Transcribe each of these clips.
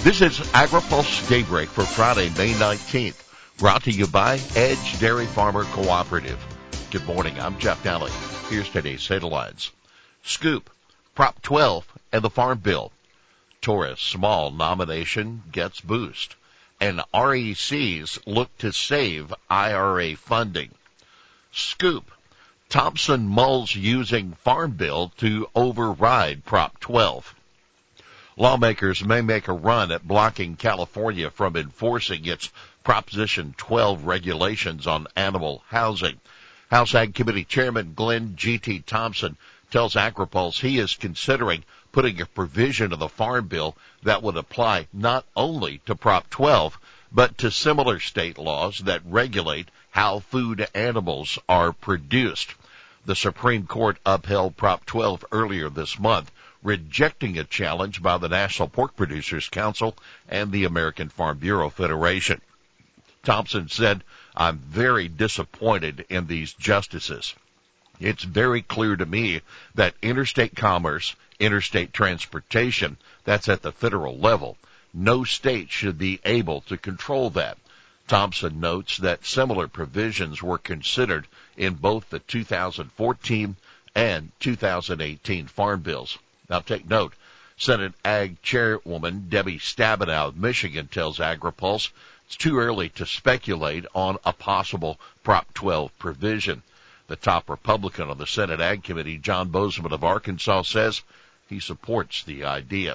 This is AgriPulse Daybreak for Friday, May 19th, brought to you by Edge Dairy Farmer Cooperative. Good morning, I'm Jeff Daly. Here's today's headlines. Scoop, Prop 12 and the Farm Bill. Torres Small nomination gets boost. And RECs look to save IRA funding. Scoop, Thompson mulls using Farm Bill to override Prop 12. Lawmakers may make a run at blocking California from enforcing its Proposition 12 regulations on animal housing. House Ag Committee Chairman Glenn G.T. Thompson tells AgriPulse he is considering putting a provision of the Farm Bill that would apply not only to Prop 12, but to similar state laws that regulate how food animals are produced. The Supreme Court upheld Prop 12 earlier this month, rejecting a challenge by the National Pork Producers Council and the American Farm Bureau Federation. Thompson said, "I'm very disappointed in these justices. It's very clear to me that interstate commerce, interstate transportation, that's at the federal level. No state should be able to control that." Thompson notes that similar provisions were considered in both the 2014 and 2018 Farm Bills. Now take note, Senate Ag Chairwoman Debbie Stabenow of Michigan tells AgriPulse it's too early to speculate on a possible Prop 12 provision. The top Republican on the Senate Ag Committee, John Bozeman of Arkansas, says he supports the idea.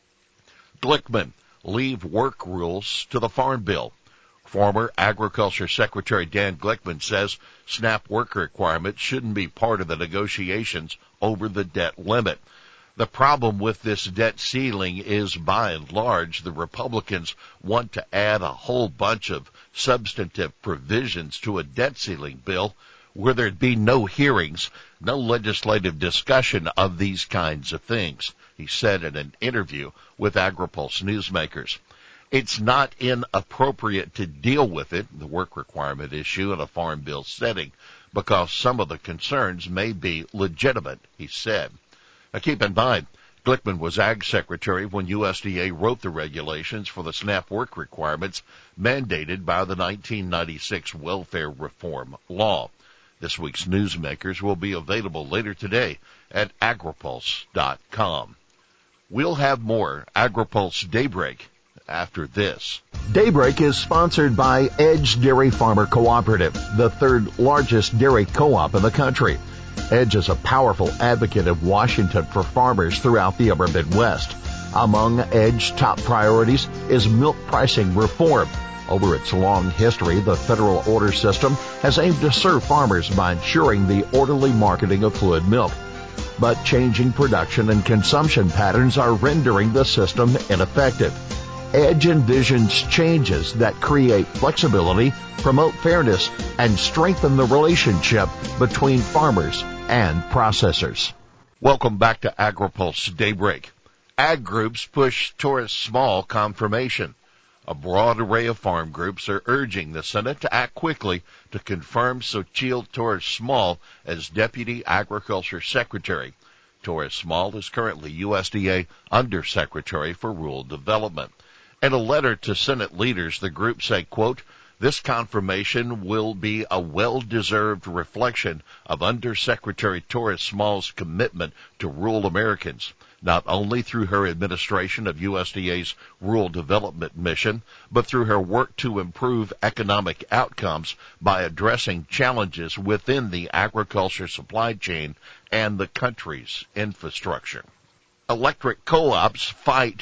Glickman, leave work rules to the Farm Bill. Former Agriculture Secretary Dan Glickman says SNAP work requirements shouldn't be part of the negotiations over the debt limit. The problem with this debt ceiling is, by and large, the Republicans want to add a whole bunch of substantive provisions to a debt ceiling bill where there'd be no hearings, no legislative discussion of these kinds of things, he said in an interview with AgriPulse Newsmakers. It's not inappropriate to deal with it, the work requirement issue, in a Farm Bill setting, because some of the concerns may be legitimate, he said. Now keep in mind, Glickman was Ag Secretary when USDA wrote the regulations for the SNAP work requirements mandated by the 1996 Welfare Reform Law. This week's Newsmakers will be available later today at agripulse.com. We'll have more AgriPulse Daybreak after this. Daybreak is sponsored by Edge Dairy Farmer Cooperative, the third largest dairy co-op in the country. Edge is a powerful advocate of Washington for farmers throughout the upper Midwest. Among Edge's top priorities is milk pricing reform. Over its long history, the federal order system has aimed to serve farmers by ensuring the orderly marketing of fluid milk. But changing production and consumption patterns are rendering the system ineffective. Edge envisions changes that create flexibility, promote fairness, and strengthen the relationship between farmers and processors. Welcome back to AgriPulse Daybreak. Ag groups push Torres Small confirmation. A broad array of farm groups are urging the Senate to act quickly to confirm Xochitl Torres Small as Deputy Agriculture Secretary. Torres Small is currently USDA Undersecretary for Rural Development. In a letter to Senate leaders, the group say, quote, "This confirmation will be a well-deserved reflection of Undersecretary Torres Small's commitment to rural Americans, not only through her administration of USDA's Rural Development Mission, but through her work to improve economic outcomes by addressing challenges within the agriculture supply chain and the country's infrastructure." Electric co-ops fight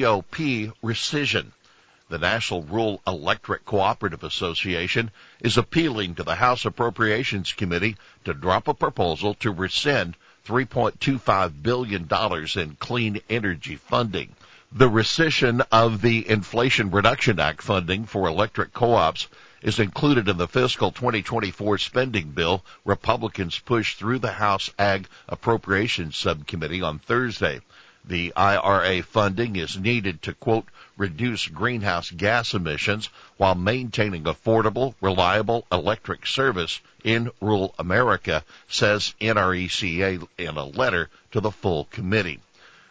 GOP rescission. The National Rural Electric Cooperative Association is appealing to the House Appropriations Committee to drop a proposal to rescind $3.25 billion in clean energy funding. The rescission of the Inflation Reduction Act funding for electric co-ops is included in the fiscal 2024 spending bill Republicans pushed through the House Ag Appropriations Subcommittee on Thursday. The IRA funding is needed to, quote, reduce greenhouse gas emissions while maintaining affordable, reliable electric service in rural America, says NRECA in a letter to the full committee.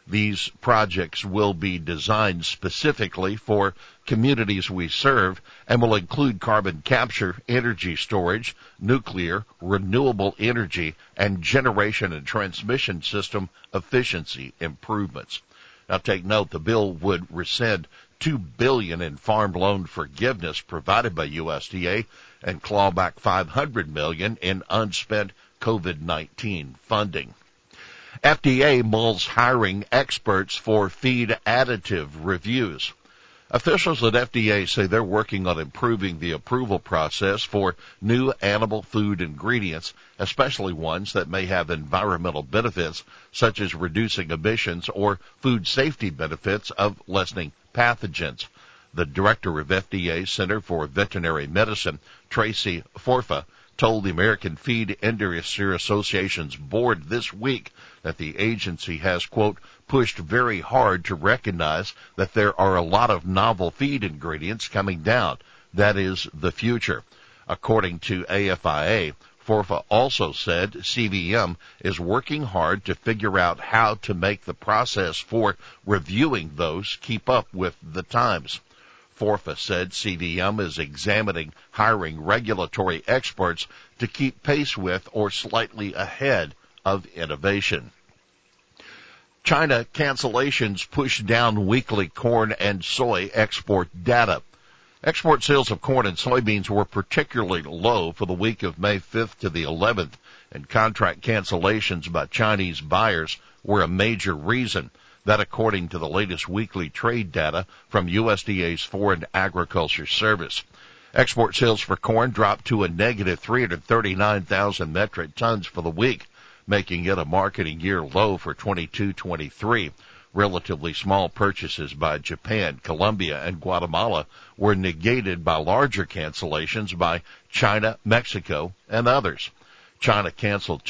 These projects will be designed specifically for communities we serve and will include carbon capture, energy storage, nuclear, renewable energy, and generation and transmission system efficiency improvements. Now take note, the bill would rescind $2 billion in farm loan forgiveness provided by USDA and claw back $500 million in unspent COVID-19 funding. FDA mulls hiring experts for feed additive reviews. Officials at FDA say they're working on improving the approval process for new animal food ingredients, especially ones that may have environmental benefits, such as reducing emissions or food safety benefits of lessening pathogens. The director of FDA Center for Veterinary Medicine, Tracy Forfa, told the American Feed Industry Association's board this week that the agency has, quote, pushed very hard to recognize that there are a lot of novel feed ingredients coming down. That is the future. According to AFIA, Forfa also said CVM is working hard to figure out how to make the process for reviewing those keep up with the times. Forfa said CVM is examining hiring regulatory experts to keep pace with or slightly ahead of innovation. China cancellations push down weekly corn and soy export data. Export sales of corn and soybeans were particularly low for the week of May 5th to the 11th, and contract cancellations by Chinese buyers were a major reason. That according to the latest weekly trade data from USDA's Foreign Agriculture Service. Export sales for corn dropped to a negative 339,000 metric tons for the week, making it a marketing year low for 22-23. Relatively small purchases by Japan, Colombia, and Guatemala were negated by larger cancellations by China, Mexico, and others. China canceled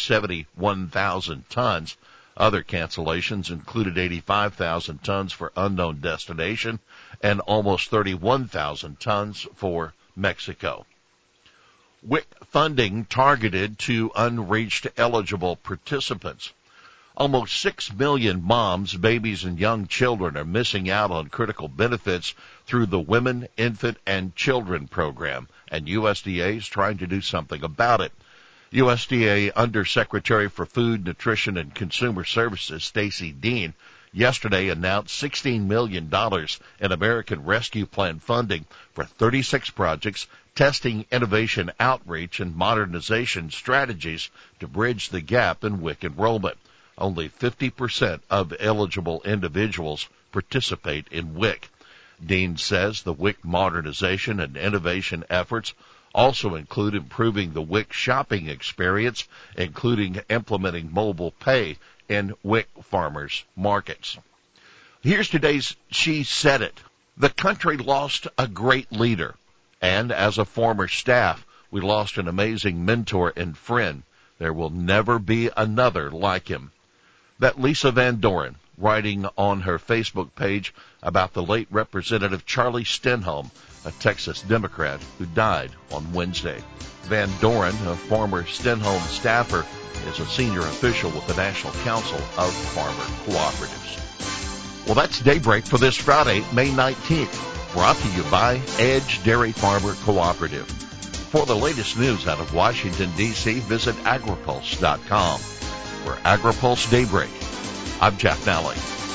271,000 tons. Other cancellations included 85,000 tons for unknown destination and almost 31,000 tons for Mexico. WIC funding targeted to unreached eligible participants. Almost 6 million moms, babies, and young children are missing out on critical benefits through the Women, Infant, and Children program, and USDA is trying to do something about it. USDA Undersecretary for Food, Nutrition, and Consumer Services, Stacy Dean, yesterday announced $16 million in American Rescue Plan funding for 36 projects testing innovation outreach and modernization strategies to bridge the gap in WIC enrollment. Only 50% of eligible individuals participate in WIC. Dean says the WIC modernization and innovation efforts also include improving the WIC shopping experience, including implementing mobile pay in WIC farmers markets. Here's today's She Said It. The country lost a great leader, and as a former staff, we lost an amazing mentor and friend. There will never be another like him. That Lisa Van Doren, writing on her Facebook page about the late Representative Charlie Stenholm, a Texas Democrat who died on Wednesday. Van Doren, a former Stenholm staffer, is a senior official with the National Council of Farmer Cooperatives. Well, that's Daybreak for this Friday, May 19th, brought to you by Edge Dairy Farmer Cooperative. For the latest news out of Washington, D.C., visit agripulse.com. For AgriPulse Daybreak, I'm Jeff Nally.